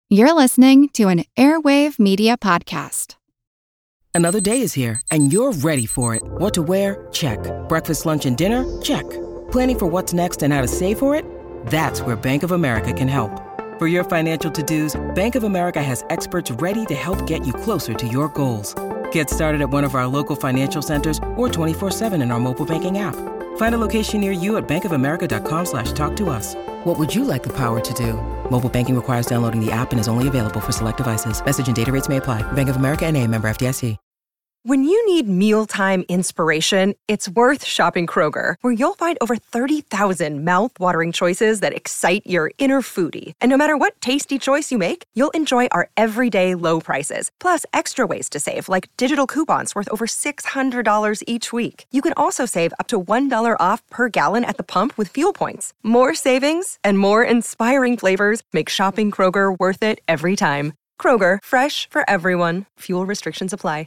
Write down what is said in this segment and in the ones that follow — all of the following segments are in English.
You're listening to an Airwave Media Podcast. Another day is here, and you're ready for it. What to wear? Check. Breakfast, lunch, and dinner? Check. Planning for what's next and how to save for it? That's where Bank of America can help. For your financial to-dos, Bank of America has experts ready to help get you closer to your goals. Get started at one of our local financial centers or 24/7 in our mobile banking app. Find a location near you at bankofamerica.com/talktous. What would you like the power to do? Mobile banking requires downloading the app and is only available for select devices. Message and data rates may apply. Bank of America N.A., member FDIC. When you need mealtime inspiration, it's worth shopping Kroger, where you'll find over 30,000 mouth-watering choices that excite your inner foodie. And no matter what tasty choice you make, you'll enjoy our everyday low prices, plus extra ways to save, like digital coupons worth over $600 each week. You can also save up to $1 off per gallon at the pump with fuel points. More savings and more inspiring flavors make shopping Kroger worth it every time. Kroger, fresh for everyone. Fuel restrictions apply.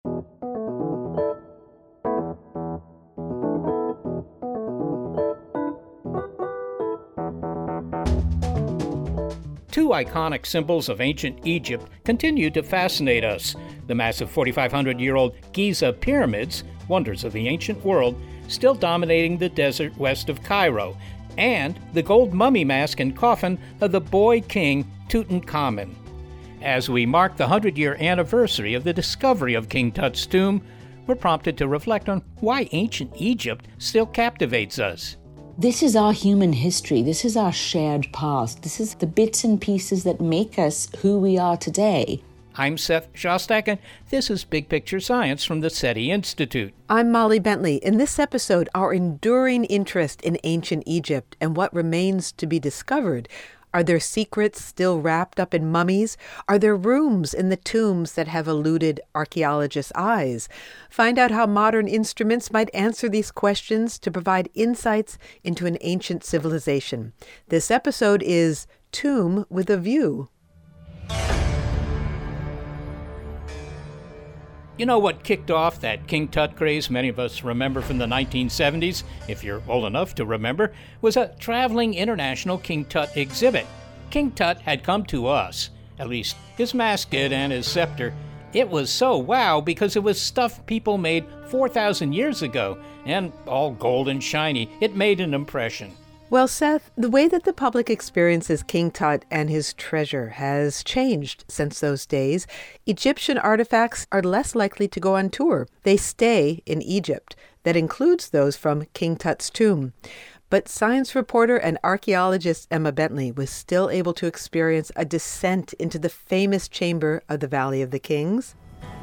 Two iconic symbols of ancient Egypt continue to fascinate us. The massive 4,500-year-old Giza pyramids, wonders of the ancient world, still dominating the desert west of Cairo, and the gold mummy mask and coffin of the boy king Tutankhamun. As we mark the 100-year anniversary of the discovery of King Tut's tomb, we're prompted to reflect on why ancient Egypt still captivates us. This is our human history. This is our shared past. This is the bits and pieces that make us who we are today. I'm Seth Shostak, and this is Big Picture Science from the SETI Institute. I'm Molly Bentley. In this episode, our enduring interest in ancient Egypt and what remains to be discovered. Are there secrets still wrapped up in mummies? Are there rooms in the tombs that have eluded archaeologists' eyes? Find out how modern instruments might answer these questions to provide insights into an ancient civilization. This episode is Tomb with a View. You know what kicked off that King Tut craze many of us remember from the 1970s, if you're old enough to remember, was a traveling international King Tut exhibit. King Tut had come to us, at least his mask did and his scepter. It was so wow because it was stuff people made 4,000 years ago, and all gold and shiny. It made an impression. Well, Seth, the way that the public experiences King Tut and his treasure has changed since those days. Egyptian artifacts are less likely to go on tour. They stay in Egypt. That includes those from King Tut's tomb. But science reporter and archaeologist Emma Bentley was still able to experience a descent into the famous chamber of the Valley of the Kings.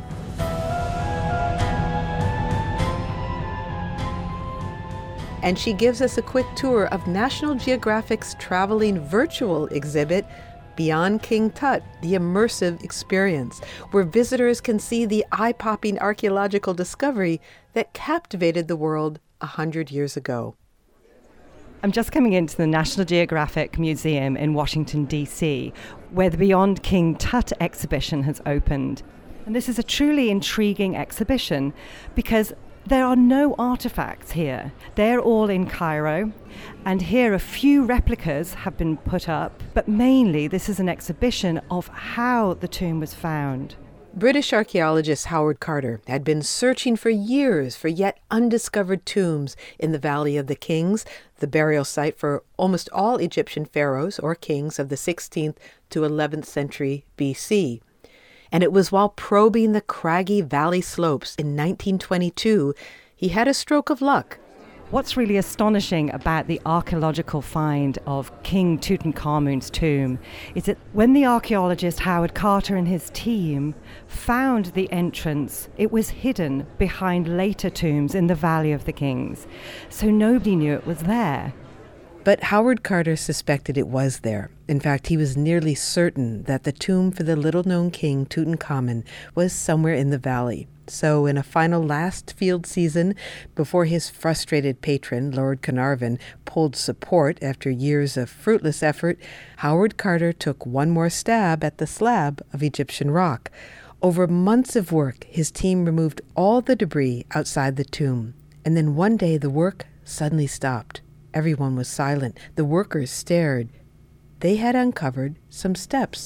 And she gives us a quick tour of National Geographic's traveling virtual exhibit, Beyond King Tut, the immersive experience, where visitors can see the eye-popping archaeological discovery that captivated the world 100 years ago. I'm just coming into the National Geographic Museum in Washington, D.C., where the Beyond King Tut exhibition has opened. And this is a truly intriguing exhibition because there are no artifacts here. They're all in Cairo, and here a few replicas have been put up, but mainly this is an exhibition of how the tomb was found. British archaeologist Howard Carter had been searching for years for yet undiscovered tombs in the Valley of the Kings, the burial site for almost all Egyptian pharaohs or kings of the 16th to 11th century BC. And it was while probing the craggy valley slopes in 1922, he had a stroke of luck. What's really astonishing about the archaeological find of King Tutankhamun's tomb is that when the archaeologist Howard Carter and his team found the entrance, it was hidden behind later tombs in the Valley of the Kings. So nobody knew it was there. But Howard Carter suspected it was there. In fact, he was nearly certain that the tomb for the little-known king Tutankhamun was somewhere in the valley. So in a final last field season, before his frustrated patron, Lord Carnarvon, pulled support after years of fruitless effort, Howard Carter took one more stab at the slab of Egyptian rock. Over months of work, his team removed all the debris outside the tomb. And then one day the work suddenly stopped. Everyone was silent. The workers stared. They had uncovered some steps.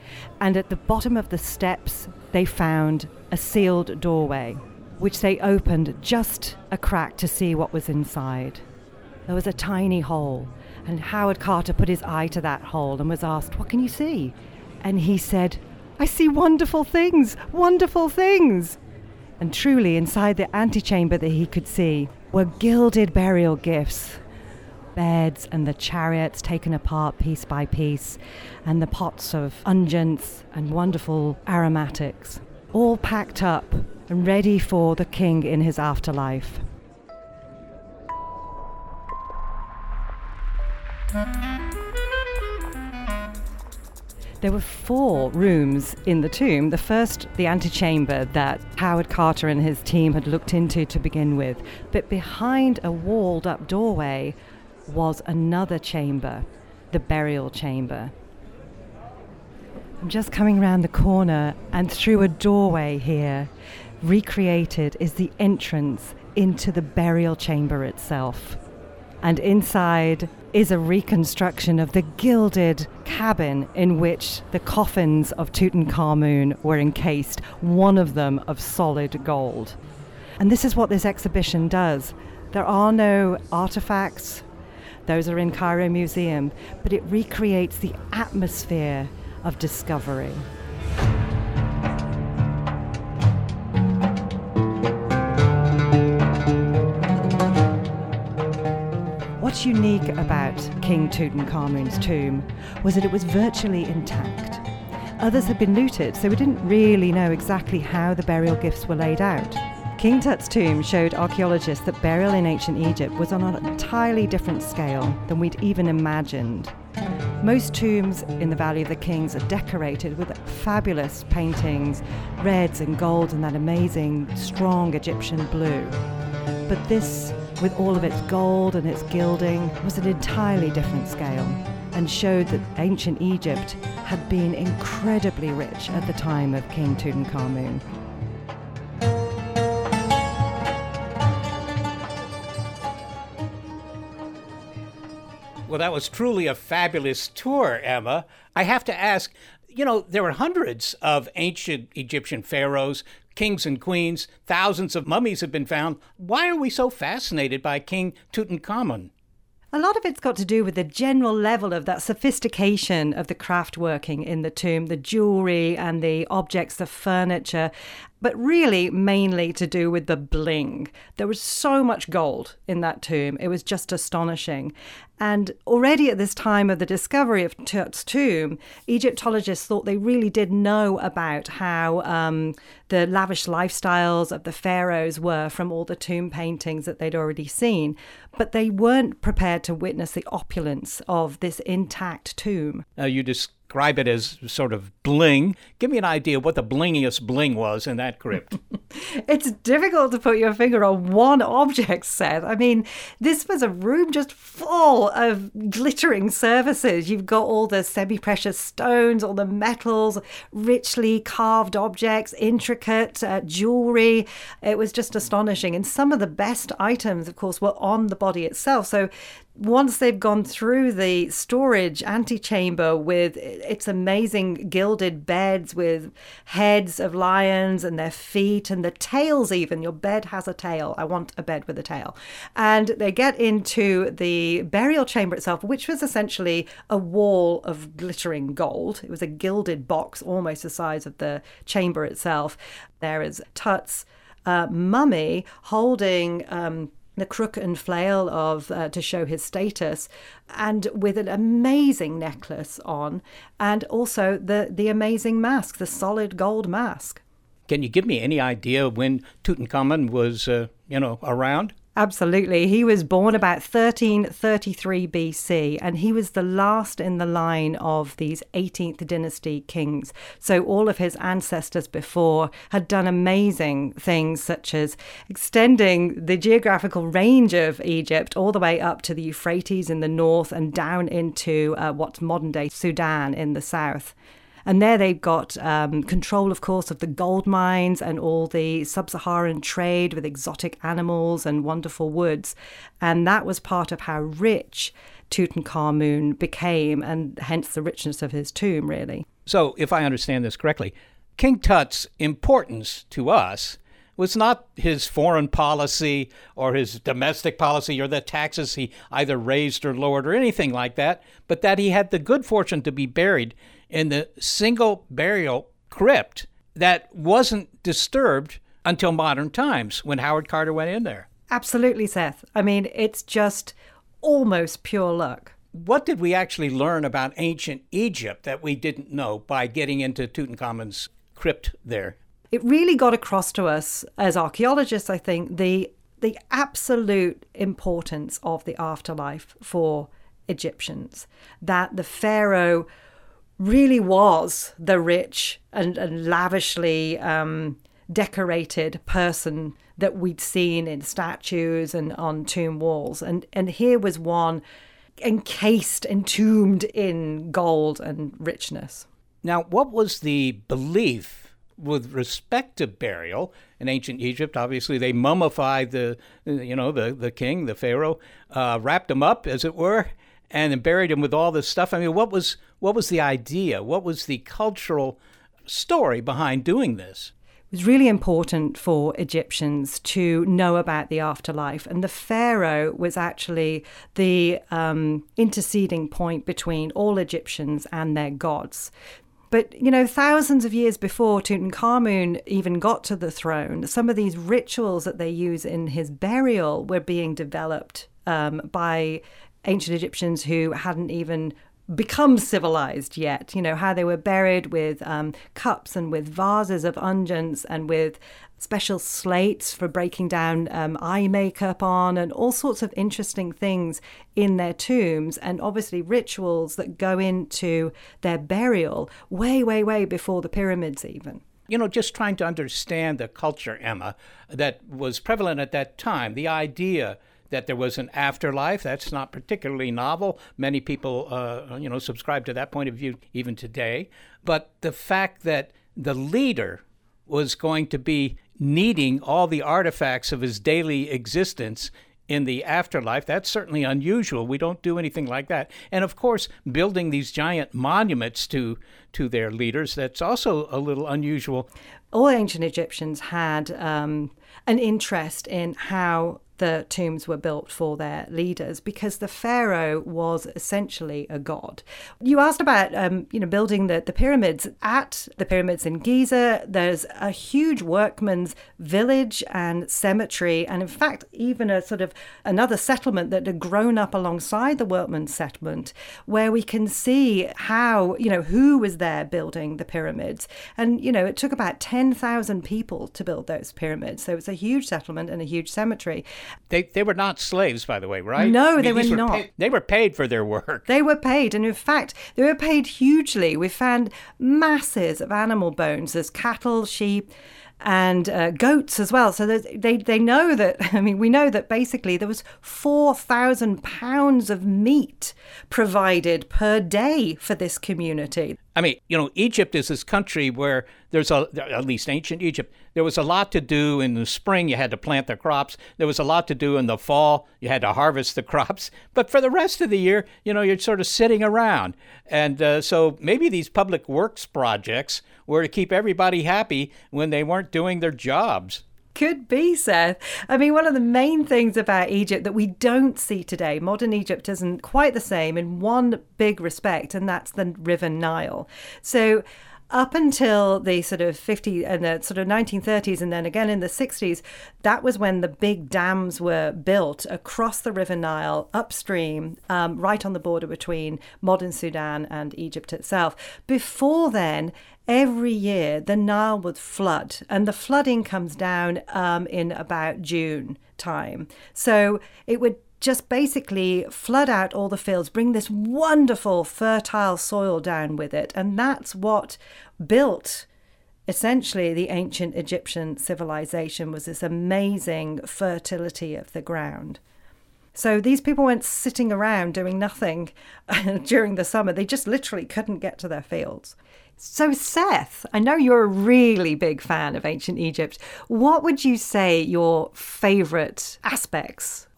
And at the bottom of the steps, they found a sealed doorway, which they opened just a crack to see what was inside. There was a tiny hole, and Howard Carter put his eye to that hole and was asked, "What can you see?" And he said, "I see wonderful things, wonderful things." And truly, inside the antechamber that he could see were gilded burial gifts, beds and the chariots taken apart piece by piece, and the pots of unguents and wonderful aromatics, all packed up and ready for the king in his afterlife. There were 4 rooms in the tomb. The first, the antechamber that Howard Carter and his team had looked into to begin with. But behind a walled-up doorway was another chamber, the burial chamber. I'm just coming around the corner, and through a doorway here, recreated is the entrance into the burial chamber itself. And inside is a reconstruction of the gilded cabin in which the coffins of Tutankhamun were encased, one of them of solid gold. And this is what this exhibition does. There are no artifacts, those are in Cairo Museum, but it recreates the atmosphere of discovery. What's unique about King Tutankhamun's tomb was that it was virtually intact. Others had been looted, so we didn't really know exactly how the burial gifts were laid out. King Tut's tomb showed archaeologists that burial in ancient Egypt was on an entirely different scale than we'd even imagined. Most tombs in the Valley of the Kings are decorated with fabulous paintings, reds and golds and that amazing, strong Egyptian blue. But this, with all of its gold and its gilding, was an entirely different scale and showed that ancient Egypt had been incredibly rich at the time of King Tutankhamun. Well, that was truly a fabulous tour, Emma. I have to ask, there were hundreds of ancient Egyptian pharaohs, kings and queens. Thousands of mummies have been found. Why are we so fascinated by King Tutankhamun? A lot of it's got to do with the general level of that sophistication of the craft working in the tomb, the jewelry and the objects, the furniture, but really mainly to do with the bling. There was so much gold in that tomb. It was just astonishing. And already at this time of the discovery of Tut's tomb, Egyptologists thought they really did know about how the lavish lifestyles of the pharaohs were from all the tomb paintings that they'd already seen. But they weren't prepared to witness the opulence of this intact tomb. You describe it as sort of bling. Give me an idea what the blingiest bling was in that crypt. It's difficult to put your finger on one object, Seth. I mean, this was a room just full of glittering surfaces. You've got all the semi-precious stones, all the metals, richly carved objects, intricate jewelry. It was just astonishing. And some of the best items, of course, were on the body itself. So once they've gone through the storage antechamber with its amazing gilded beds with heads of lions and their feet and the tails even, your bed has a tail. I want a bed with a tail. And they get into the burial chamber itself, which was essentially a wall of glittering gold. It was a gilded box, almost the size of the chamber itself. There is Tut's mummy holding the crook and flail of to show his status, and with an amazing necklace on, and also the amazing mask, the solid gold mask. Can you give me any idea when Tutankhamun was, around? Absolutely. He was born about 1333 BC, and he was the last in the line of these 18th dynasty kings. So all of his ancestors before had done amazing things, such as extending the geographical range of Egypt all the way up to the Euphrates in the north and down into what's modern-day Sudan in the south. And there they've got control, of course, of the gold mines and all the sub-Saharan trade with exotic animals and wonderful woods. And that was part of how rich Tutankhamun became, and hence the richness of his tomb, really. So, if I understand this correctly, King Tut's importance to us was not his foreign policy or his domestic policy or the taxes he either raised or lowered or anything like that, but that he had the good fortune to be buried in the single burial crypt that wasn't disturbed until modern times when Howard Carter went in there. Absolutely, Seth. I mean, it's just almost pure luck. What did we actually learn about ancient Egypt that we didn't know by getting into Tutankhamun's crypt there? It really got across to us as archaeologists, I think, the absolute importance of the afterlife for Egyptians, that the pharaoh really was the rich and lavishly decorated person that we'd seen in statues and on tomb walls. And here was one encased, entombed in gold and richness. Now, what was the belief with respect to burial in ancient Egypt? Obviously, they mummified the king, the pharaoh, wrapped him up, as it were, and then buried him with all this stuff. I mean, what was the idea? What was the cultural story behind doing this? It was really important for Egyptians to know about the afterlife. And the pharaoh was actually the interceding point between all Egyptians and their gods. But, thousands of years before Tutankhamun even got to the throne, some of these rituals that they use in his burial were being developed by ancient Egyptians who hadn't even become civilized yet. How they were buried with cups and with vases of unguents and with special slates for breaking down eye makeup on, and all sorts of interesting things in their tombs, and obviously rituals that go into their burial way, way, way before the pyramids even. Just trying to understand the culture, Emma, that was prevalent at that time, the idea that there was an afterlife. That's not particularly novel. Many people, subscribe to that point of view even today. But the fact that the leader was going to be needing all the artifacts of his daily existence in the afterlife, that's certainly unusual. We don't do anything like that. And of course, building these giant monuments to their leaders, that's also a little unusual. All ancient Egyptians had an interest in how the tombs were built for their leaders, because the pharaoh was essentially a god. You asked about, building the pyramids. At the pyramids in Giza, there's a huge workman's village and cemetery, and in fact, even a sort of another settlement that had grown up alongside the workman's settlement, where we can see how, who was there building the pyramids. And, it took about 10,000 people to build those pyramids. So it's a huge settlement and a huge cemetery. They were not slaves, by the way, right? No, they were not. They were paid for their work. They were paid. And in fact, they were paid hugely. We found masses of animal bones. There's cattle, sheep, and goats as well. So they know that, we know that basically there was 4,000 pounds of meat provided per day for this community. Egypt is this country where at least ancient Egypt, there was a lot to do in the spring. You had to plant the crops. There was a lot to do in the fall. You had to harvest the crops. But for the rest of the year, you're sort of sitting around. And so maybe these public works projects were to keep everybody happy when they weren't doing their jobs. Could be, Seth. One of the main things about Egypt that we don't see today, modern Egypt isn't quite the same in one big respect, and that's the River Nile. So up until the sort of 50 and the sort of 1930s, and then again in the 60s, that was when the big dams were built across the River Nile upstream, right on the border between modern Sudan and Egypt itself. Before then, every year the Nile would flood, and the flooding comes down in about June time. So it would just basically flood out all the fields, bring this wonderful fertile soil down with it. And that's what built essentially the ancient Egyptian civilization, was this amazing fertility of the ground. So these people weren't sitting around doing nothing during the summer. They just literally couldn't get to their fields. So Seth, I know you're a really big fan of ancient Egypt. What would you say your favorite aspects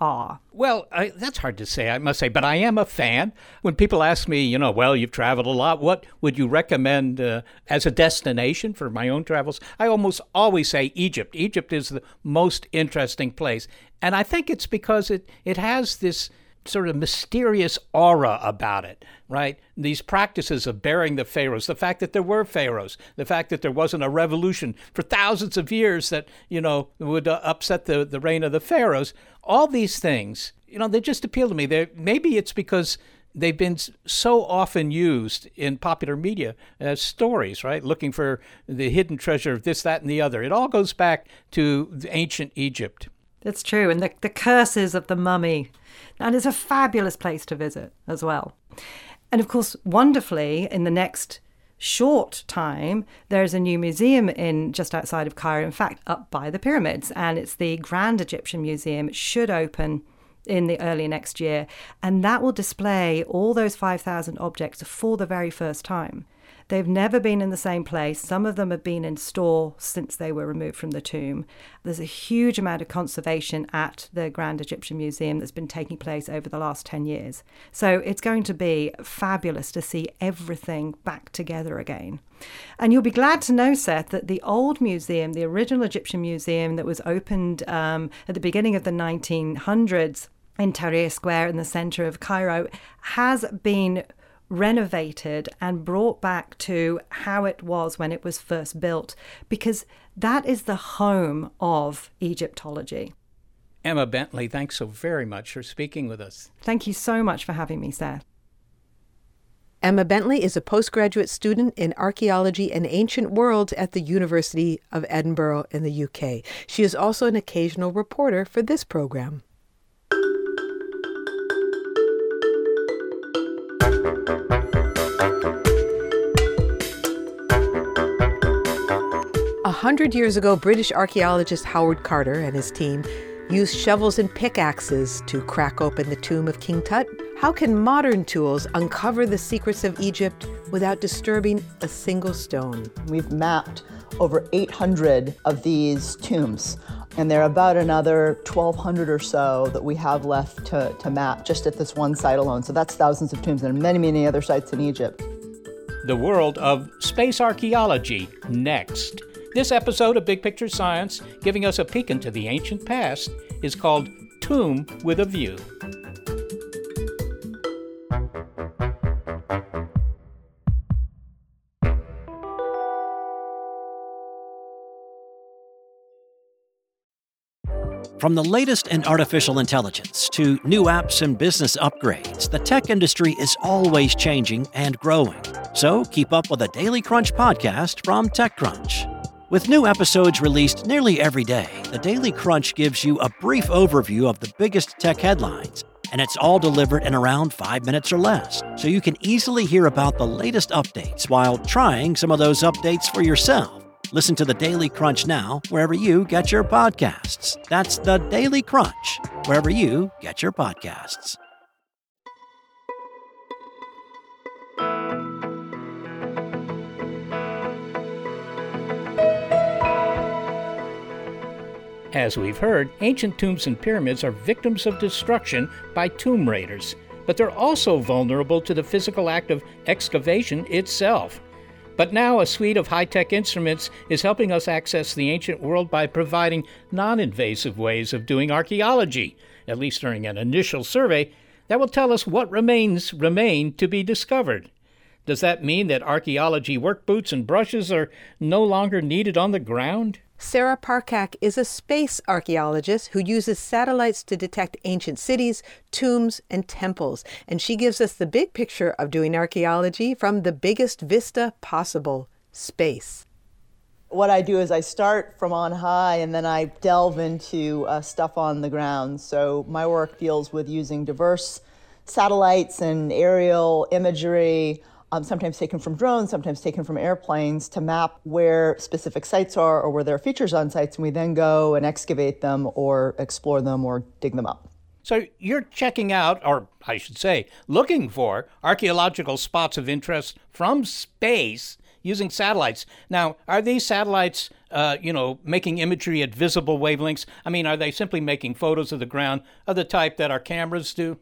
are? Well, that's hard to say, I must say, but I am a fan. When people ask me, well, you've traveled a lot, what would you recommend as a destination for my own travels? I almost always say Egypt. Egypt is the most interesting place. And I think it's because it has this sort of mysterious aura about it, right? These practices of burying the pharaohs, the fact that there were pharaohs, the fact that there wasn't a revolution for thousands of years that, would upset the reign of the pharaohs. All these things, they just appeal to me. Maybe it's because they've been so often used in popular media as stories, right? Looking for the hidden treasure of this, that, and the other. It all goes back to ancient Egypt. That's true. And the curses of the mummy. And it's a fabulous place to visit as well. And of course, wonderfully, in the next short time, there's a new museum just outside of Cairo, in fact, up by the pyramids. And it's the Grand Egyptian Museum. It should open in the early next year. And that will display all those 5,000 objects for the very first time. They've never been in the same place. Some of them have been in store since they were removed from the tomb. There's a huge amount of conservation at the Grand Egyptian Museum that's been taking place over the last 10 years. So it's going to be fabulous to see everything back together again. And you'll be glad to know, Seth, that the old museum, the original Egyptian museum that was opened at the beginning of the 1900s in Tahrir Square in the center of Cairo, has been renovated and brought back to how it was when it was first built, because that is the home of Egyptology. Emma Bentley, thanks so very much for speaking with us. Thank you so much for having me, Seth. Emma Bentley is a postgraduate student in archaeology and ancient worlds at the University of Edinburgh in the UK. She is also an occasional reporter for this program. 100 years ago, British archaeologist Howard Carter and his team used shovels and pickaxes to crack open the tomb of King Tut. How can modern tools uncover the secrets of Egypt without disturbing a single stone? We've mapped over 800 of these tombs, and there are about another 1,200 or so that we have left to map just at this one site alone. So that's thousands of tombs and many, many other sites in Egypt. The world of space archaeology next. This episode of Big Picture Science, giving us a peek into the ancient past, is called Tomb with a View. From the latest in artificial intelligence to new apps and business upgrades, the tech industry is always changing and growing. So keep up with the Daily Crunch podcast from TechCrunch. With new episodes released nearly every day, the Daily Crunch gives you a brief overview of the biggest tech headlines, and it's all delivered in around 5 minutes or less, so you can easily hear about the latest updates while trying some of those updates for yourself. Listen to the Daily Crunch now, wherever you get your podcasts. That's the Daily Crunch, wherever you get your podcasts. As we've heard, ancient tombs and pyramids are victims of destruction by tomb raiders, but they're also vulnerable to the physical act of excavation itself. But now a suite of high-tech instruments is helping us access the ancient world by providing non-invasive ways of doing archaeology, at least during an initial survey, that will tell us what remains remain to be discovered. Does that mean that archaeology work boots and brushes are no longer needed on the ground? Sarah Parcak is a space archaeologist who uses satellites to detect ancient cities, tombs, and temples. And she gives us the big picture of doing archaeology from the biggest vista possible, space. What I do is I start from on high and then I delve into stuff on the ground. So my work deals with using diverse satellites and aerial imagery, sometimes taken from drones, sometimes taken from airplanes, to map where specific sites are or where there are features on sites, and we then go and excavate them or explore them or dig them up. So you're checking out, or I should say, looking for archaeological spots of interest from space using satellites. Now, are these satellites making imagery at visible wavelengths? I mean, are they simply making photos of the ground of the type that our cameras do?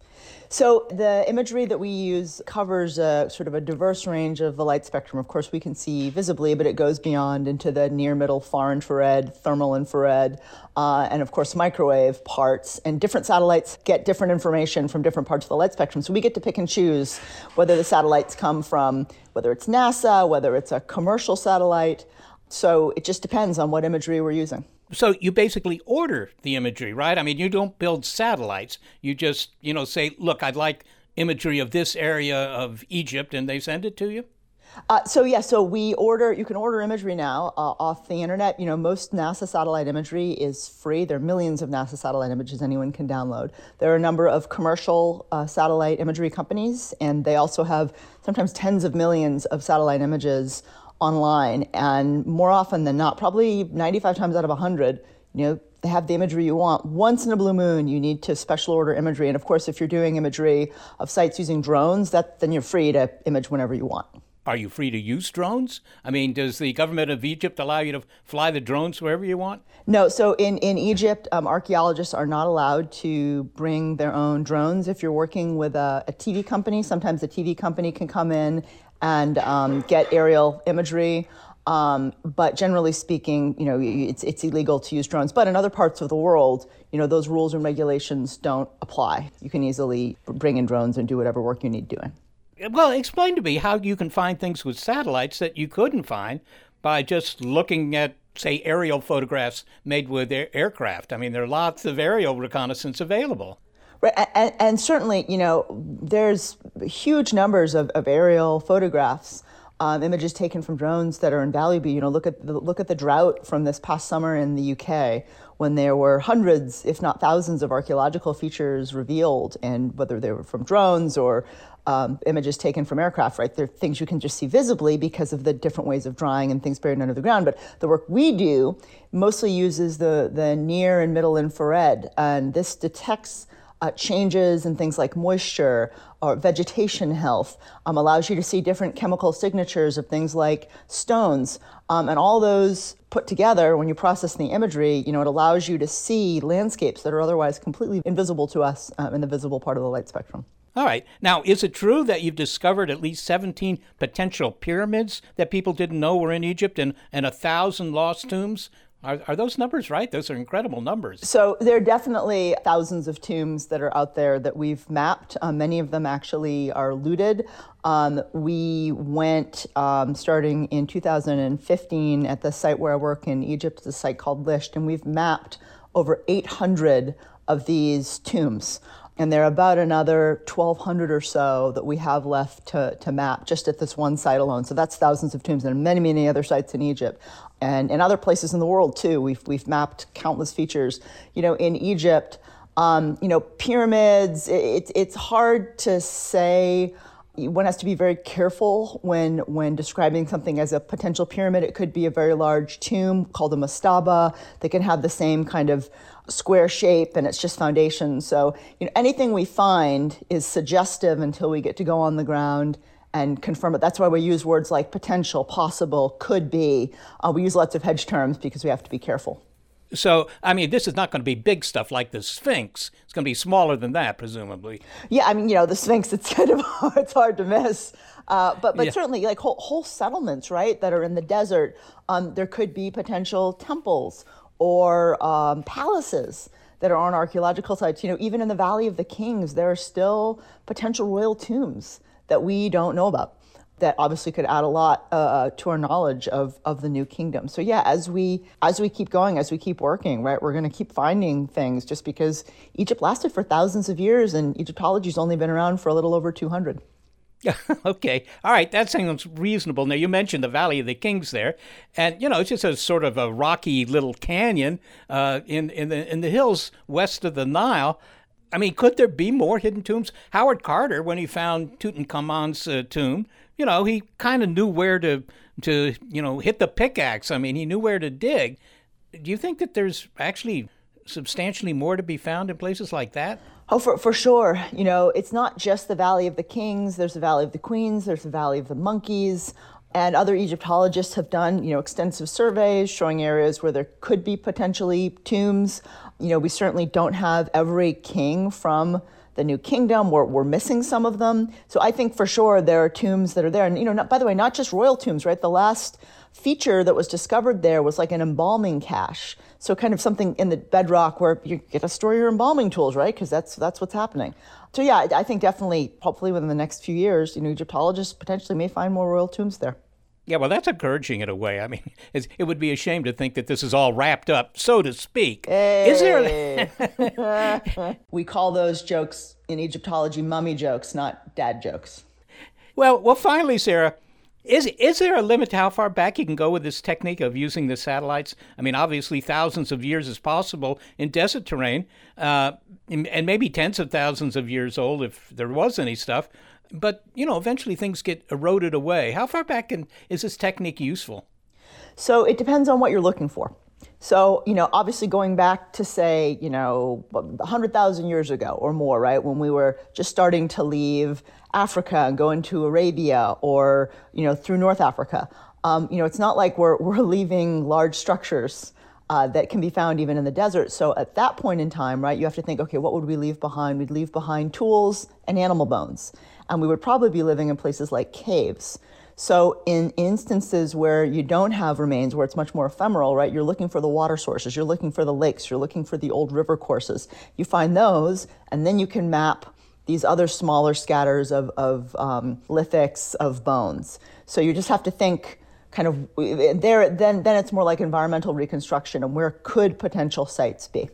So the imagery that we use covers sort of a diverse range of the light spectrum. Of course, we can see visibly, but it goes beyond into the near, middle, far infrared, thermal infrared, and of course microwave parts. And different satellites get different information from different parts of the light spectrum. So we get to pick and choose whether the satellites come from, whether it's NASA, whether it's a commercial satellite. So it just depends on what imagery we're using. So you basically order the imagery, right? I mean, you don't build satellites. You just, say, look, I'd like imagery of this area of Egypt, and they send it to you? So you can order imagery now off the internet. Most NASA satellite imagery is free. There are millions of NASA satellite images anyone can download. There are a number of commercial satellite imagery companies, and they also have sometimes tens of millions of satellite images online, and more often than not, probably 95 times out of 100, they have the imagery you want. Once in a blue moon, you need to special order imagery. And of course, if you're doing imagery of sites using drones, then you're free to image whenever you want. Are you free to use drones? I mean, does the government of Egypt allow you to fly the drones wherever you want? No. So in Egypt, archaeologists are not allowed to bring their own drones. If you're working with a TV company, sometimes the TV company can come in and get aerial imagery. But generally speaking, it's illegal to use drones. But in other parts of the world, those rules and regulations don't apply. You can easily bring in drones and do whatever work you need doing. Well, explain to me how you can find things with satellites that you couldn't find by just looking at, say, aerial photographs made with aircraft. I mean, there are lots of aerial reconnaissance available. Right, and certainly, there's huge numbers of aerial photographs, images taken from drones that are invaluable. Look at the drought from this past summer in the UK, when there were hundreds, if not thousands, of archaeological features revealed, and whether they were from drones or images taken from aircraft, right? They're things you can just see visibly because of the different ways of drying and things buried under the ground. But the work we do mostly uses the near and middle infrared, and this detects changes in things like moisture or vegetation health, allows you to see different chemical signatures of things like stones. And all those put together, when you process the imagery, it allows you to see landscapes that are otherwise completely invisible to us in the visible part of the light spectrum. All right. Now, is it true that you've discovered at least 17 potential pyramids that people didn't know were in Egypt and 1,000 lost tombs? Are those numbers right? Those are incredible numbers. So there are definitely thousands of tombs that are out there that we've mapped. Many of them actually are looted. We went starting in 2015 at the site where I work in Egypt, it's a site called Lisht, and we've mapped over 800 of these tombs. And there are about another 1,200 or so that we have left to map just at this one site alone. So that's thousands of tombs and many, many other sites in Egypt. And in other places in the world, too. We've mapped countless features. In Egypt, pyramids, it's hard to say. One has to be very careful when describing something as a potential pyramid. It could be a very large tomb called a mastaba that can have the same kind of square shape, and it's just foundation. So anything we find is suggestive until we get to go on the ground and confirm it. That's why we use words like potential, possible, could be. We use lots of hedge terms because we have to be careful. So, I mean, this is not going to be big stuff like the Sphinx. It's going to be smaller than that, presumably. Yeah, I mean, the Sphinx, it's kind of it's hard to miss. But certainly, like whole settlements, right, that are in the desert, there could be potential temples or palaces that are on archaeological sites. Even in the Valley of the Kings, there are still potential royal tombs that we don't know about, that obviously could add a lot to our knowledge of the new kingdom. So yeah, as we keep going, as we keep working, right, we're going to keep finding things, just because Egypt lasted for thousands of years and Egyptology's only been around for a little over 200. Okay. All right. That sounds reasonable. Now, you mentioned the Valley of the Kings there, and, it's just a sort of a rocky little canyon in the hills west of the Nile. I mean, could there be more hidden tombs? Howard Carter, when he found Tutankhamun's tomb, he kind of knew where to hit the pickaxe. I mean, he knew where to dig. Do you think that there's actually substantially more to be found in places like that? Oh, for sure. It's not just the Valley of the Kings. There's the Valley of the Queens. There's the Valley of the Monkeys. And other Egyptologists have done, extensive surveys showing areas where there could be potentially tombs. We certainly don't have every king from the New Kingdom. We're missing some of them. So I think for sure there are tombs that are there. And, by the way, not just royal tombs, right? The last feature that was discovered there was like an embalming cache. So kind of something in the bedrock where you get to store your embalming tools, right? Because that's what's happening. So yeah, I think definitely, hopefully within the next few years, Egyptologists potentially may find more royal tombs there. Yeah, well, that's encouraging in a way. I mean, it would be a shame to think that this is all wrapped up, so to speak. Hey. Is there? We call those jokes in Egyptology mummy jokes, not dad jokes. Well, finally, Sarah, is there a limit to how far back you can go with this technique of using the satellites? I mean, obviously, thousands of years is possible in desert terrain, and maybe tens of thousands of years old if there was any stuff. But, eventually things get eroded away. How far back is this technique useful? So it depends on what you're looking for. So, obviously going back to say, 100,000 years ago or more, right, when we were just starting to leave Africa and go into Arabia or, through North Africa, it's not like we're leaving large structures that can be found even in the desert. So at that point in time, right, you have to think, okay, what would we leave behind? We'd leave behind tools and animal bones. And we would probably be living in places like caves. So in instances where you don't have remains, where it's much more ephemeral, right, you're looking for the water sources, you're looking for the lakes, you're looking for the old river courses. You find those, and then you can map these other smaller scatters of lithics of bones. So you just have to think kind of there. Then it's more like environmental reconstruction and where could potential sites be.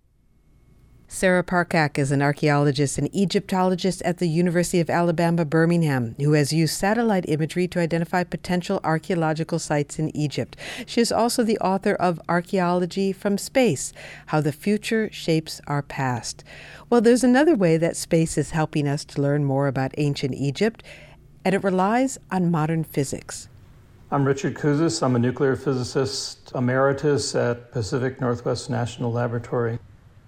Sarah Parcak is an archaeologist and Egyptologist at the University of Alabama, Birmingham, who has used satellite imagery to identify potential archaeological sites in Egypt. She is also the author of Archaeology from Space, How the Future Shapes Our Past. Well, there's another way that space is helping us to learn more about ancient Egypt, and it relies on modern physics. I'm Richard Kouzes. I'm a nuclear physicist emeritus at Pacific Northwest National Laboratory.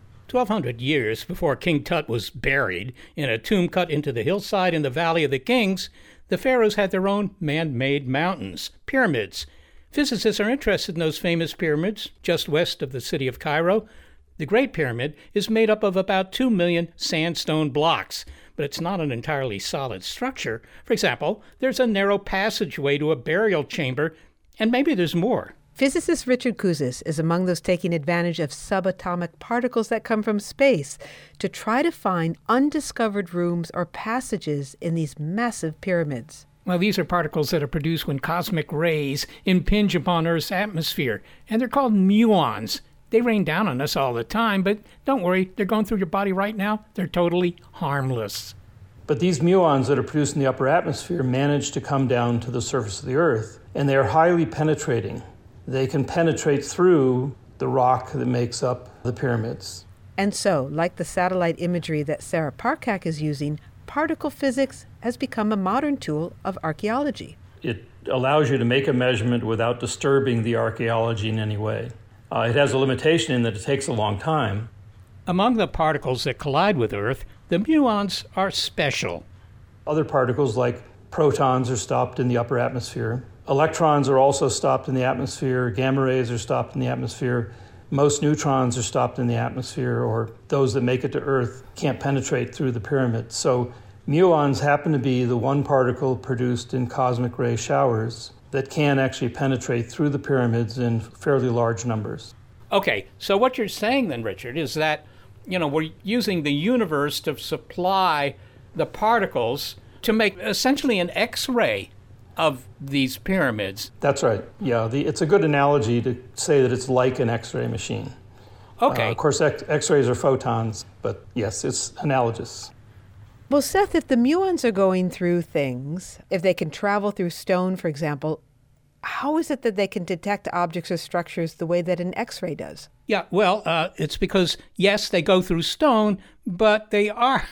1,200 years before King Tut was buried in a tomb cut into the hillside in the Valley of the Kings, the pharaohs had their own man-made mountains, pyramids. Physicists are interested in those famous pyramids just west of the city of Cairo. The Great Pyramid is made up of about 2 million sandstone blocks, but it's not an entirely solid structure. For example, there's a narrow passageway to a burial chamber, and maybe there's more. Physicist Richard Kouzes is among those taking advantage of subatomic particles that come from space to try to find undiscovered rooms or passages in these massive pyramids. Well, these are particles that are produced when cosmic rays impinge upon Earth's atmosphere, and they're called muons. They rain down on us all the time, but don't worry, they're going through your body right now. They're totally harmless. But these muons that are produced in the upper atmosphere manage to come down to the surface of the Earth, and they are highly penetrating. They can penetrate through the rock that makes up the pyramids. And so, like the satellite imagery that Sarah Parcak is using, particle physics has become a modern tool of archaeology. It allows you to make a measurement without disturbing the archaeology in any way. It has a limitation in that it takes a long time. Among the particles that collide with Earth, the muons are special. Other particles like protons are stopped in the upper atmosphere. Electrons are also stopped in the atmosphere. Gamma rays are stopped in the atmosphere. Most neutrons are stopped in the atmosphere, or those that make it to Earth can't penetrate through the pyramid. So muons happen to be the one particle produced in cosmic ray showers that can actually penetrate through the pyramids in fairly large numbers. Okay, so what you're saying then, Richard, is that, we're using the universe to supply the particles to make essentially an X-ray of these pyramids. That's right. Yeah, it's a good analogy to say that it's like an X-ray machine. Okay. Of course, X-rays are photons, but yes, it's analogous. Well, Seth, if the muons are going through things, if they can travel through stone, for example, how is it that they can detect objects or structures the way that an X-ray does? Yeah, well, it's because, yes, they go through stone, but they are,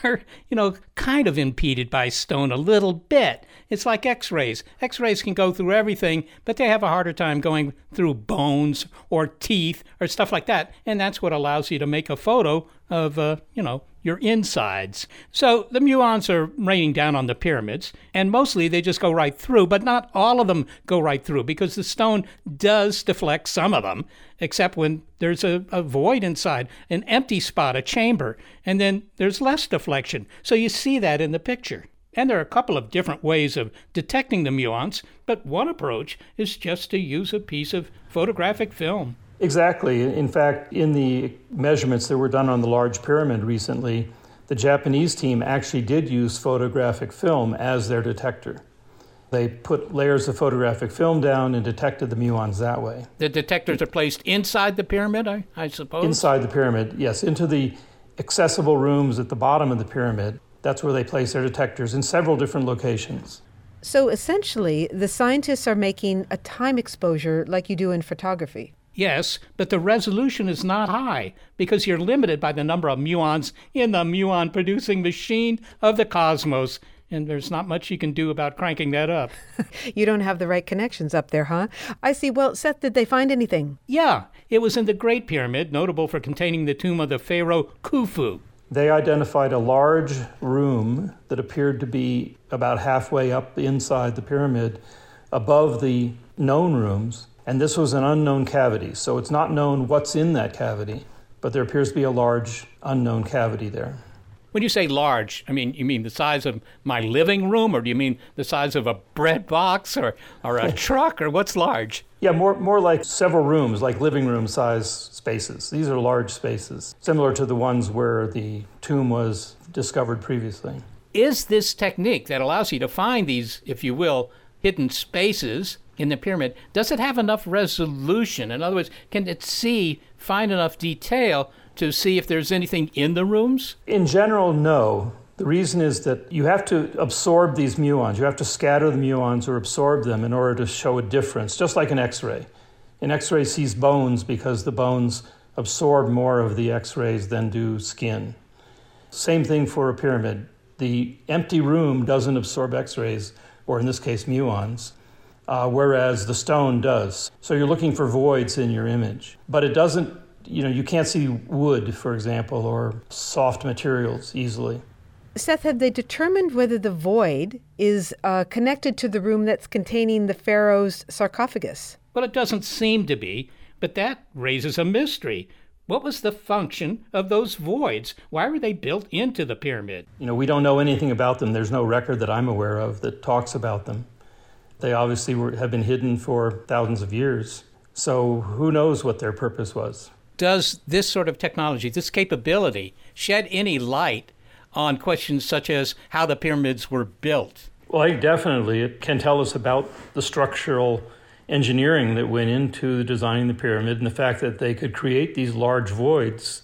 kind of impeded by stone a little bit. It's like X-rays. X-rays can go through everything, but they have a harder time going through bones or teeth or stuff like that. And that's what allows you to make a photo of, your insides. So the muons are raining down on the pyramids, and mostly they just go right through, but not all of them go right through because the stone does deflect some of them, except when there's a void inside, an empty spot, a chamber, and then there's less deflection. So you see that in the picture. And there are a couple of different ways of detecting the muons, but one approach is just to use a piece of photographic film. Exactly. In fact, in the measurements that were done on the Large Pyramid recently, the Japanese team actually did use photographic film as their detector. They put layers of photographic film down and detected the muons that way. The detectors are placed inside the pyramid, I suppose? Inside the pyramid, yes, into the accessible rooms at the bottom of the pyramid. That's where they place their detectors in several different locations. So essentially, the scientists are making a time exposure like you do in photography. Yes, but the resolution is not high because you're limited by the number of muons in the muon-producing machine of the cosmos, and there's not much you can do about cranking that up. You don't have the right connections up there, huh? I see. Well, Seth, did they find anything? Yeah, it was in the Great Pyramid, notable for containing the tomb of the pharaoh Khufu. They identified a large room that appeared to be about halfway up inside the pyramid above the known rooms. And this was an unknown cavity, so it's not known what's in that cavity, but there appears to be a large unknown cavity there. When you say large, you mean the size of my living room, or do you mean the size of a bread box or a truck, or what's large? Yeah, more like several rooms, like living room size spaces. These are large spaces, similar to the ones where the tomb was discovered previously. Is this technique that allows you to find these, if you will, hidden spaces in the pyramid, does it have enough resolution? In other words, can it find enough detail to see if there's anything in the rooms? In general, no. The reason is that you have to absorb these muons. You have to scatter the muons or absorb them in order to show a difference, just like an X-ray. An X-ray sees bones because the bones absorb more of the X-rays than do skin. Same thing for a pyramid. The empty room doesn't absorb X-rays, or in this case, muons. Whereas the stone does. So you're looking for voids in your image. But it doesn't, you can't see wood, for example, or soft materials easily. Seth, have they determined whether the void is connected to the room that's containing the pharaoh's sarcophagus? Well, it doesn't seem to be, but that raises a mystery. What was the function of those voids? Why were they built into the pyramid? We don't know anything about them. There's no record that I'm aware of that talks about them. They obviously have been hidden for thousands of years. So who knows what their purpose was? Does this sort of technology, this capability, shed any light on questions such as how the pyramids were built? Well, definitely. It can tell us about the structural engineering that went into designing the pyramid and the fact that they could create these large voids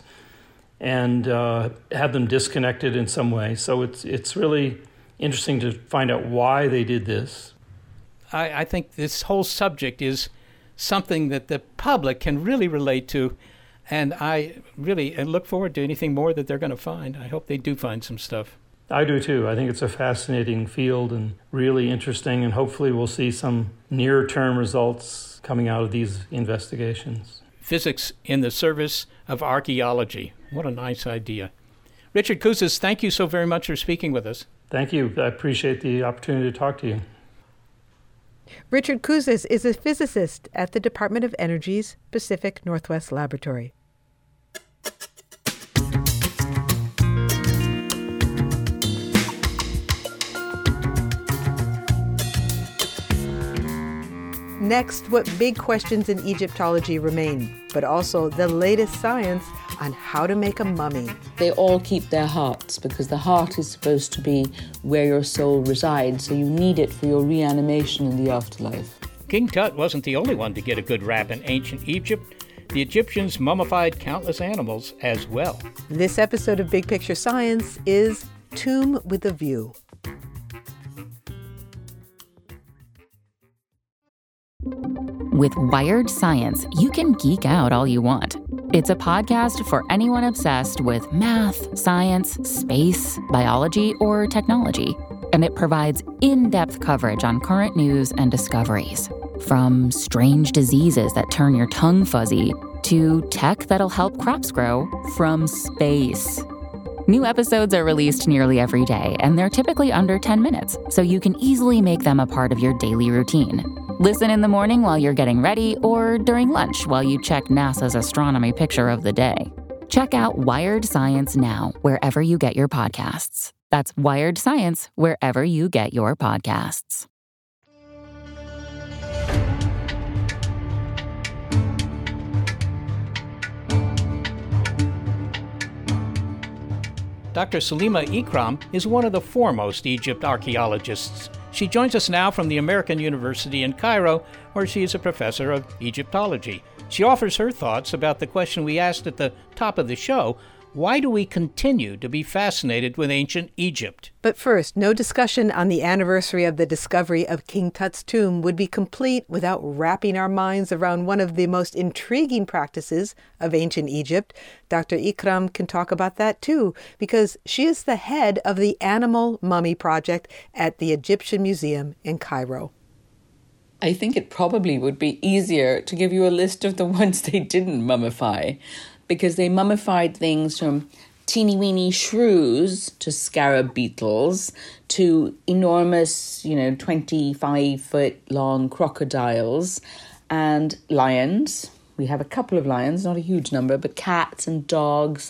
and have them disconnected in some way. So it's really interesting to find out why they did this. I think this whole subject is something that the public can really relate to, and I really look forward to anything more that they're going to find. I hope they do find some stuff. I do too. I think it's a fascinating field and really interesting, and hopefully we'll see some near-term results coming out of these investigations. Physics in the service of archaeology. What a nice idea. Richard Kouzes, thank you so very much for speaking with us. Thank you. I appreciate the opportunity to talk to you. Richard Kouzes is a physicist at the Department of Energy's Pacific Northwest Laboratory. Next, what big questions in Egyptology remain, but also the latest science on how to make a mummy. They all keep their hearts because the heart is supposed to be where your soul resides, so you need it for your reanimation in the afterlife. King Tut wasn't the only one to get a good rap in ancient Egypt. The Egyptians mummified countless animals as well. This episode of Big Picture Science is Tomb with a View. With Wired Science, you can geek out all you want. It's a podcast for anyone obsessed with math, science, space, biology, or technology. And it provides in-depth coverage on current news and discoveries. From strange diseases that turn your tongue fuzzy to tech that'll help crops grow from space. New episodes are released nearly every day, and they're typically under 10 minutes, so you can easily make them a part of your daily routine. Listen in the morning while you're getting ready or during lunch while you check NASA's astronomy picture of the day. Check out Wired Science now, wherever you get your podcasts. That's Wired Science, wherever you get your podcasts. Dr. Salima Ikram is one of the foremost Egypt archaeologists. She joins us now from the American University in Cairo, where she is a professor of Egyptology. She offers her thoughts about the question we asked at the top of the show: why do we continue to be fascinated with ancient Egypt? But first, no discussion on the anniversary of the discovery of King Tut's tomb would be complete without wrapping our minds around one of the most intriguing practices of ancient Egypt. Dr. Ikram can talk about that too, because she is the head of the Animal Mummy Project at the Egyptian Museum in Cairo. I think it probably would be easier to give you a list of the ones they didn't mummify, because they mummified things from teeny-weeny shrews to scarab beetles to enormous, 25-foot-long crocodiles and lions. We have a couple of lions, not a huge number, but cats and dogs,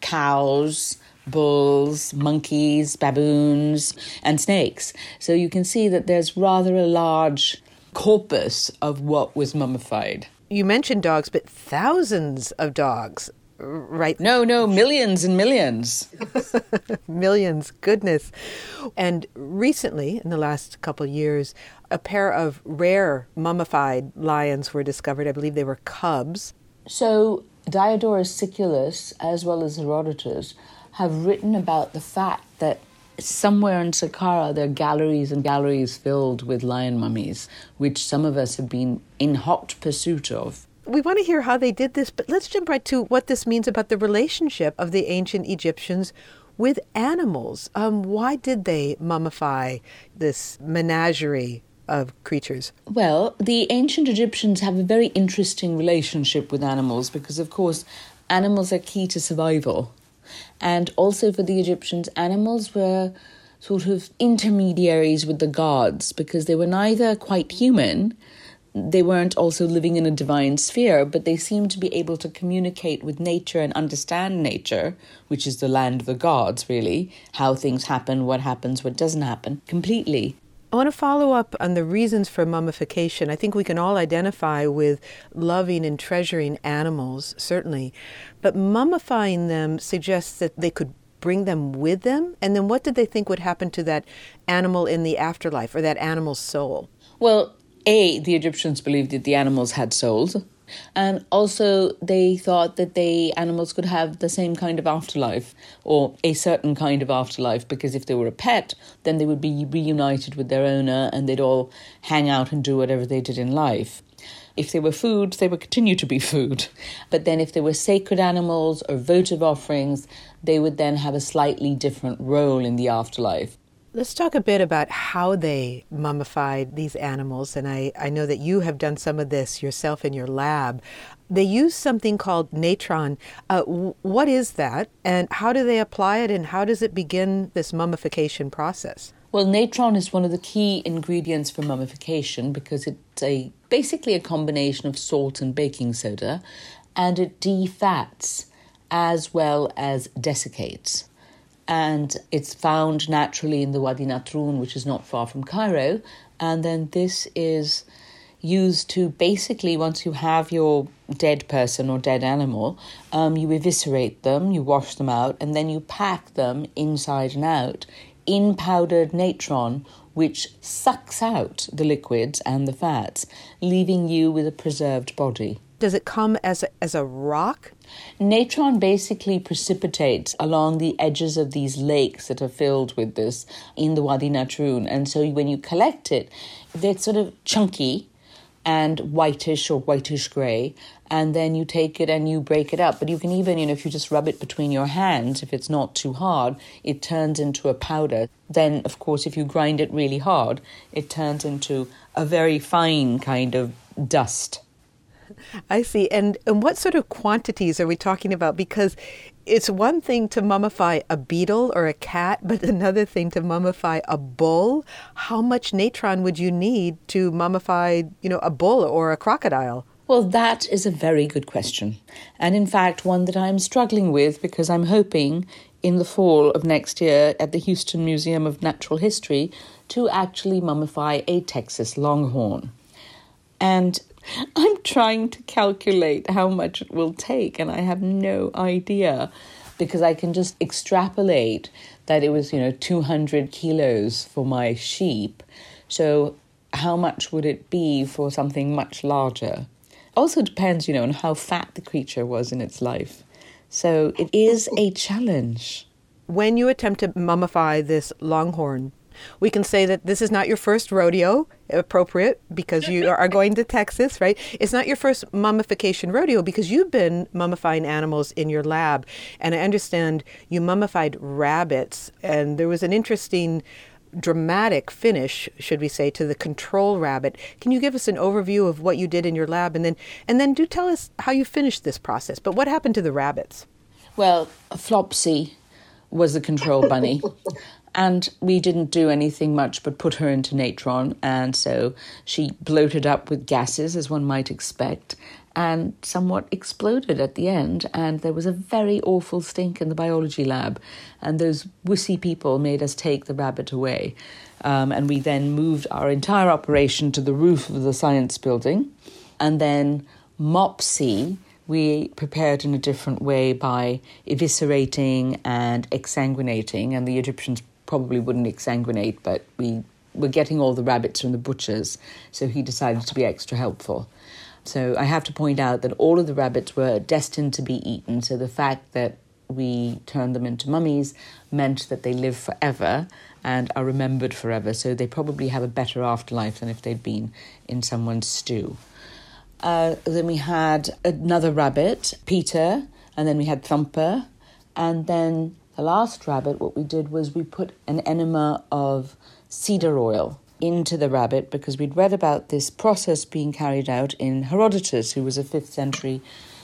cows, bulls, monkeys, baboons, and snakes. So you can see that there's rather a large corpus of what was mummified. You mentioned dogs, but thousands of dogs, right? No, millions and millions. Millions, goodness. And recently, in the last couple of years, a pair of rare mummified lions were discovered. I believe they were cubs. So Diodorus Siculus, as well as Herodotus, have written about the fact that somewhere in Saqqara, there are galleries and galleries filled with lion mummies, which some of us have been in hot pursuit of. We want to hear how they did this, but let's jump right to what this means about the relationship of the ancient Egyptians with animals. Why did they mummify this menagerie of creatures? Well, the ancient Egyptians have a very interesting relationship with animals because, of course, animals are key to survival. And also for the Egyptians, animals were sort of intermediaries with the gods because they were neither quite human, they weren't also living in a divine sphere, but they seemed to be able to communicate with nature and understand nature, which is the land of the gods, really, how things happen, what happens, what doesn't happen, completely. I want to follow up on the reasons for mummification. I think we can all identify with loving and treasuring animals, certainly. But mummifying them suggests that they could bring them with them. And then what did they think would happen to that animal in the afterlife, or that animal's soul? Well, the Egyptians believed that the animals had souls. And also they thought that the animals could have the same kind of afterlife, or a certain kind of afterlife, because if they were a pet, then they would be reunited with their owner and they'd all hang out and do whatever they did in life. If they were food, they would continue to be food. But then if they were sacred animals or votive offerings, they would then have a slightly different role in the afterlife. Let's talk a bit about how they mummified these animals. And I know that you have done some of this yourself in your lab. They use something called natron. What is that? And how do they apply it? And how does it begin this mummification process? Well, natron is one of the key ingredients for mummification because it's basically a combination of salt and baking soda. And it defats as well as desiccates. And it's found naturally in the Wadi Natrun, which is not far from Cairo. And then this is used to basically, once you have your dead person or dead animal, you eviscerate them, you wash them out, and then you pack them inside and out in powdered natron, which sucks out the liquids and the fats, leaving you with a preserved body. Does it come as a rock? Natron basically precipitates along the edges of these lakes that are filled with this in the Wadi Natrun. And so when you collect it, they're sort of chunky, and whitish or whitish grey, and then you take it and you break it up. But you can even, if you just rub it between your hands, if it's not too hard, it turns into a powder. Then, of course, if you grind it really hard, it turns into a very fine kind of dust. I see. And what sort of quantities are we talking about? Because it's one thing to mummify a beetle or a cat, but another thing to mummify a bull. How much natron would you need to mummify, a bull or a crocodile? Well, that is a very good question. And in fact, one that I'm struggling with because I'm hoping in the fall of next year at the Houston Museum of Natural History to actually mummify a Texas longhorn. And I'm trying to calculate how much it will take, and I have no idea because I can just extrapolate that it was, 200 kilos for my sheep. So how much would it be for something much larger? Also depends, on how fat the creature was in its life. So it is a challenge. When you attempt to mummify this longhorn, we can say that this is not your first rodeo, appropriate, because you are going to Texas, right? It's not your first mummification rodeo because you've been mummifying animals in your lab. And I understand you mummified rabbits, and there was an interesting dramatic finish, should we say, to the control rabbit. Can you give us an overview of what you did in your lab? And then do tell us how you finished this process. But what happened to the rabbits? Well, Flopsy was the control bunny. And we didn't do anything much but put her into natron. And so she bloated up with gases, as one might expect, and somewhat exploded at the end. And there was a very awful stink in the biology lab. And those wussy people made us take the rabbit away. And we then moved our entire operation to the roof of the science building. And then Mopsy we prepared in a different way by eviscerating and exsanguinating. And the Egyptians probably wouldn't exsanguinate, but we were getting all the rabbits from the butchers, so he decided to be extra helpful. So I have to point out that all of the rabbits were destined to be eaten, so the fact that we turned them into mummies meant that they live forever and are remembered forever, so they probably have a better afterlife than if they'd been in someone's stew. Then we had another rabbit, Peter, and then we had Thumper, and then the last rabbit, what we did was we put an enema of cedar oil into the rabbit because we'd read about this process being carried out in Herodotus, who was a 5th century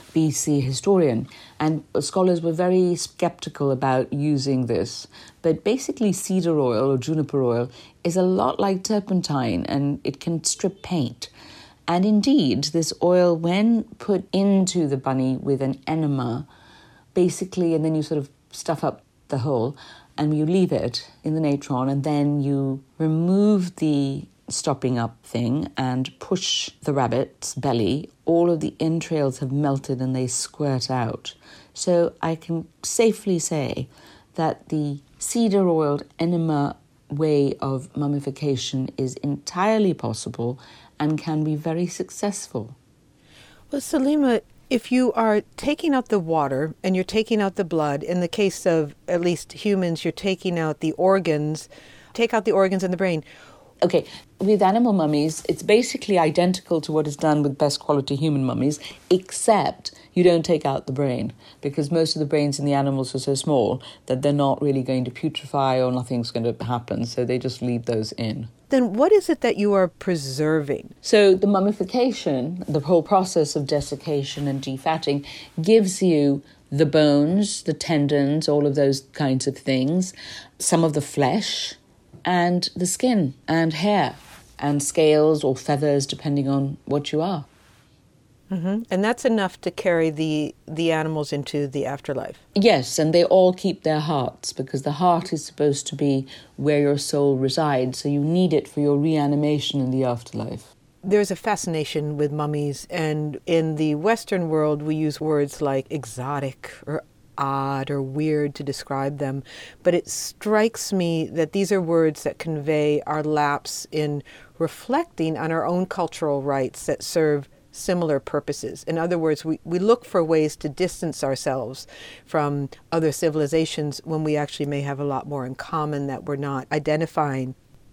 BC historian. And scholars were very skeptical about using this. But basically cedar oil or juniper oil is a lot like turpentine and it can strip paint. And indeed, this oil, when put into the bunny with an enema, basically, and then you sort of stuff up the hole and you leave it in the natron and then you remove the stopping up thing and push the rabbit's belly, all of the entrails have melted and they squirt out. So I can safely say that the cedar oiled enema way of mummification is entirely possible and can be very successful. Well, Salima, if you are taking out the water and you're taking out the blood, in the case of at least humans, you're taking out the organs, take out the organs and the brain. Okay, with animal mummies, it's basically identical to what is done with best quality human mummies, except you don't take out the brain, because most of the brains in the animals are so small that they're not really going to putrefy or nothing's going to happen, so they just leave those in. Then what is it that you are preserving? So the mummification, the whole process of desiccation and defatting, gives you the bones, the tendons, all of those kinds of things, some of the flesh, and the skin and hair and scales or feathers, depending on what you are. Mm-hmm. And that's enough to carry the animals into the afterlife. Yes, and they all keep their hearts, because the heart is supposed to be where your soul resides, so you need it for your reanimation in the afterlife. There's a fascination with mummies, and in the Western world we use words like exotic or odd or weird to describe them, but it strikes me that these are words that convey our lapse in reflecting on our own cultural rites that serve similar purposes. In other words, we look for ways to distance ourselves from other civilizations when we actually may have a lot more in common that we're not identifying.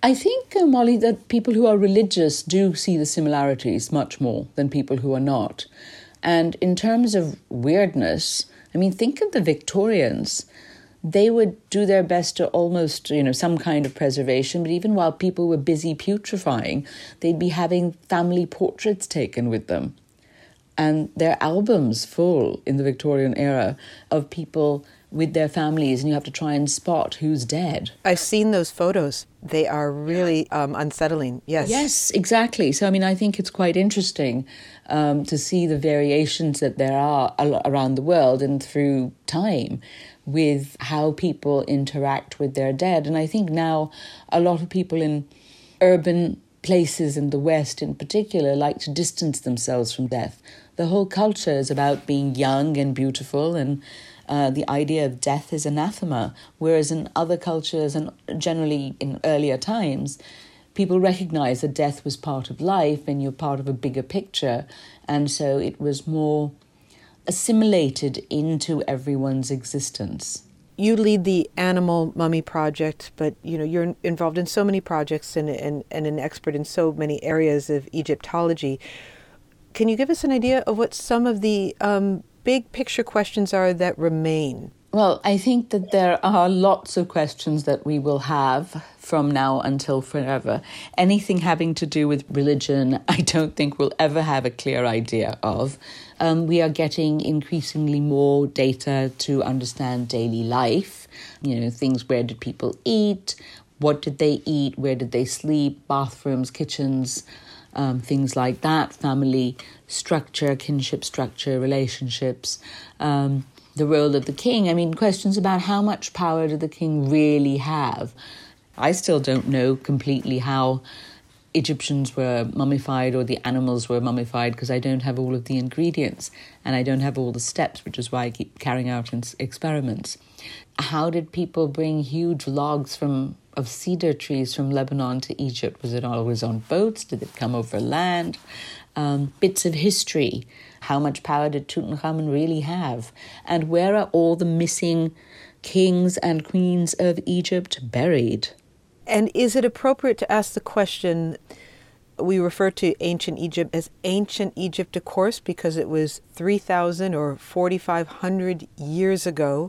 I think, Molly, that people who are religious do see the similarities much more than people who are not. And in terms of weirdness, I mean, think of the Victorians. They would do their best to almost, some kind of preservation, but even while people were busy putrefying, they'd be having family portraits taken with them. And their albums full in the Victorian era of people with their families, and you have to try and spot who's dead. I've seen those photos. They are really unsettling, yes. Yes, exactly. So, I think it's quite interesting to see the variations that there are around the world and through time with how people interact with their dead. And I think now a lot of people in urban places in the West in particular like to distance themselves from death. The whole culture is about being young and beautiful, and the idea of death is anathema, whereas in other cultures and generally in earlier times, people recognized that death was part of life and you're part of a bigger picture, and so it was more assimilated into everyone's existence. You lead the Animal Mummy Project, but you're involved in so many projects and an expert in so many areas of Egyptology. Can you give us an idea of what some of the big picture questions are that remain? Well, I think that there are lots of questions that we will have from now until forever. Anything having to do with religion, I don't think we'll ever have a clear idea of. We are getting increasingly more data to understand daily life. Things, where did people eat? What did they eat? Where did they sleep? Bathrooms, kitchens, things like that. Family structure, kinship structure, relationships. The role of the king. Questions about how much power did the king really have? I still don't know completely how Egyptians were mummified or the animals were mummified because I don't have all of the ingredients and I don't have all the steps, which is why I keep carrying out experiments. How did people bring huge logs of cedar trees from Lebanon to Egypt? Was it always on boats? Did it come over land? Bits of history. How much power did Tutankhamun really have? And where are all the missing kings and queens of Egypt buried? And is it appropriate to ask the question, we refer to ancient Egypt as ancient Egypt, of course, because it was 3,000 or 4,500 years ago.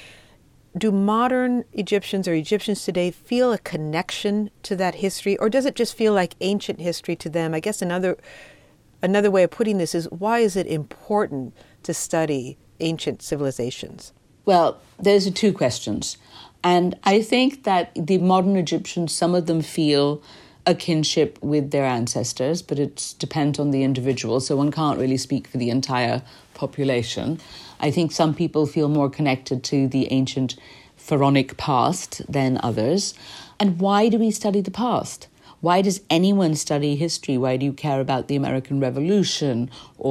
Do modern Egyptians or Egyptians today feel a connection to that history, or does it just feel like ancient history to them? I guess another way of putting this is, why is it important to study ancient civilizations? Well, those are two questions. And I think that the modern Egyptians, some of them feel a kinship with their ancestors, but it depends on the individual, so one can't really speak for the entire population. I think some people feel more connected to the ancient pharaonic past than others. And why do we study the past? Why does anyone study history? Why do you care about the American Revolution or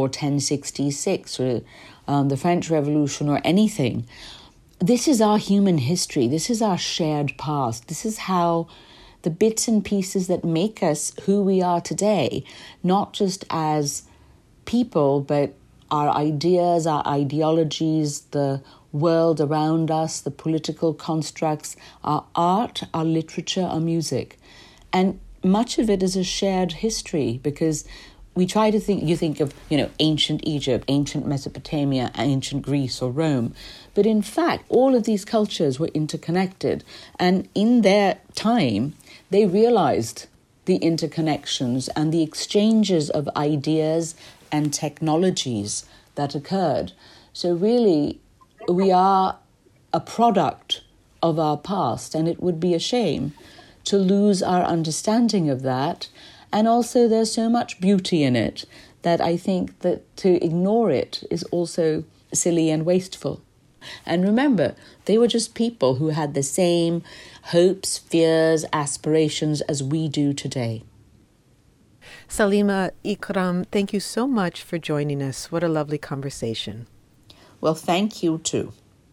1066 or the French Revolution or anything? This is our human history. This is our shared past. This is how the bits and pieces that make us who we are today, not just as people, but our ideas, our ideologies, the world around us, the political constructs, our art, our literature, our music. And much of it is a shared history, because we try to think, you think of, ancient Egypt, ancient Mesopotamia, ancient Greece or Rome. But in fact, all of these cultures were interconnected. And in their time, they realized the interconnections and the exchanges of ideas and technologies that occurred. So really, we are a product of our past, and it would be a shame to lose our understanding of that. And also there's so much beauty in it that I think that to ignore it is also silly and wasteful. And remember, they were just people who had the same hopes, fears, aspirations as we do today. Salima Ikram, thank you so much for joining us. What a lovely conversation. Well, thank you too.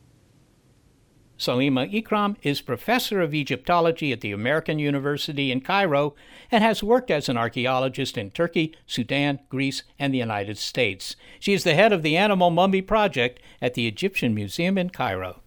Salima Ikram is professor of Egyptology at the American University in Cairo and has worked as an archaeologist in Turkey, Sudan, Greece, and the United States. She is the head of the Animal Mummy Project at the Egyptian Museum in Cairo.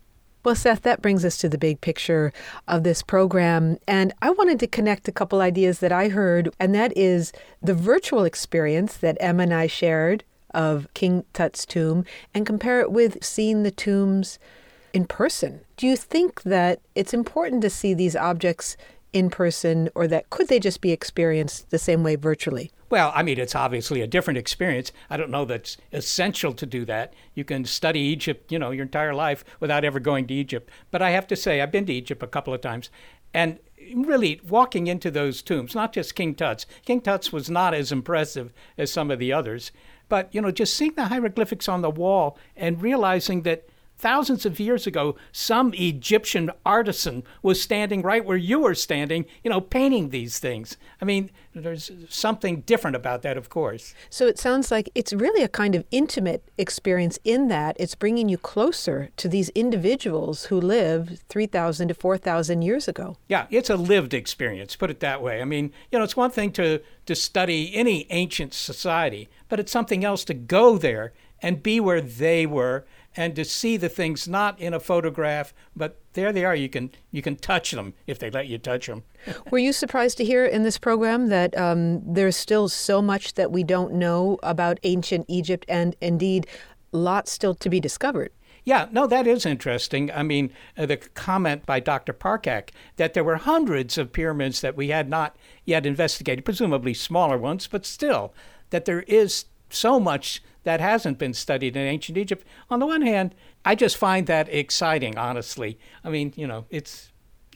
Well, Seth, that brings us to the big picture of this program. And I wanted to connect a couple ideas that I heard, and that is the virtual experience that Emma and I shared of King Tut's tomb and compare it with seeing the tombs in person. Do you think that it's important to see these objects in person, or that could they just be experienced the same way virtually? Well, I mean, it's obviously a different experience. I don't know that's essential to do that. You can study Egypt, your entire life without ever going to Egypt. But I have to say, I've been to Egypt a couple of times. And really, walking into those tombs, not just King Tut's. King Tut's was not as impressive as some of the others. But, just seeing the hieroglyphics on the wall and realizing that thousands of years ago, some Egyptian artisan was standing right where you were standing, painting these things. I mean, there's something different about that, of course. So it sounds like it's really a kind of intimate experience in that it's bringing you closer to these individuals who lived 3,000 to 4,000 years ago. Yeah, it's a lived experience, put it that way. I mean, it's one thing to study any ancient society, but it's something else to go there and be where they were, and to see the things not in a photograph, but there they are. You can touch them if they let you touch them. Were you surprised to hear in this program that there's still so much that we don't know about ancient Egypt, and indeed lots still to be discovered? Yeah, no, that is interesting. I mean, the comment by Dr. Parkak that there were hundreds of pyramids that we had not yet investigated, presumably smaller ones, but still, that there is so much that hasn't been studied in ancient Egypt. On the one hand, I just find that exciting, honestly. I mean, it's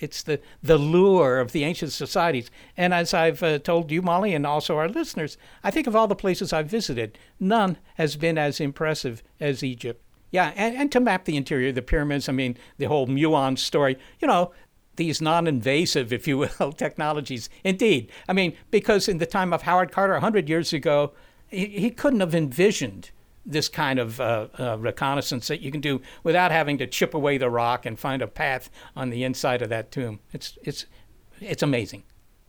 the lure of the ancient societies. And as I've told you, Molly, and also our listeners, I think of all the places I've visited, none has been as impressive as Egypt. Yeah, and to map the interior of the pyramids, I mean, the whole muon story, these non-invasive, if you will, technologies. Indeed. I mean, because in the time of Howard Carter 100 years ago, he couldn't have envisioned this kind of reconnaissance that you can do without having to chip away the rock and find a path on the inside of that tomb. It's amazing.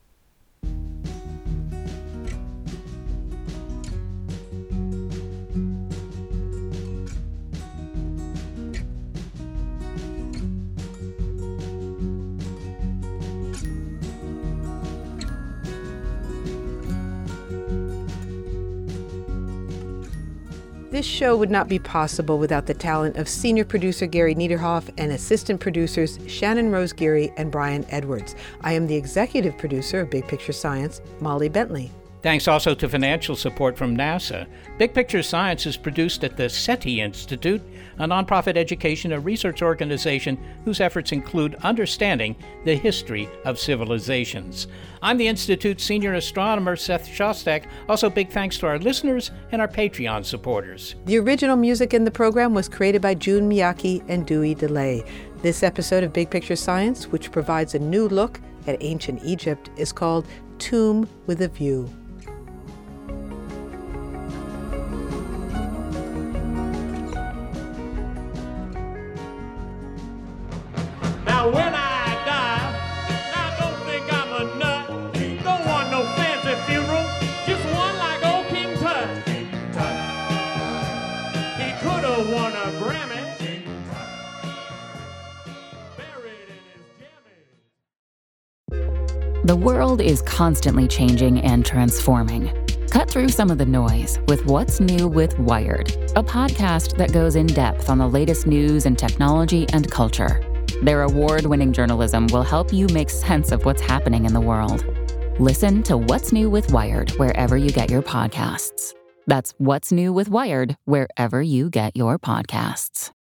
This show would not be possible without the talent of senior producer Gary Niederhoff and assistant producers Shannon Rose Geary and Brian Edwards. I am the executive producer of Big Picture Science, Molly Bentley. Thanks also to financial support from NASA. Big Picture Science is produced at the SETI Institute, a nonprofit education and research organization whose efforts include understanding the history of civilizations. I'm the Institute's senior astronomer, Seth Shostak. Also, big thanks to our listeners and our Patreon supporters. The original music in the program was created by June Miyake and Dewey DeLay. This episode of Big Picture Science, which provides a new look at ancient Egypt, is called Tomb with a View. Now when I die, now don't think I'm a nut. Don't want no fancy funeral, just one like old King Tut. He could have won a Grammy. Buried in his jammies. The world is constantly changing and transforming. Cut through some of the noise with What's New with Wired, a podcast that goes in depth on the latest news and technology and culture. Their award-winning journalism will help you make sense of what's happening in the world. Listen to What's New with Wired wherever you get your podcasts. That's What's New with Wired wherever you get your podcasts.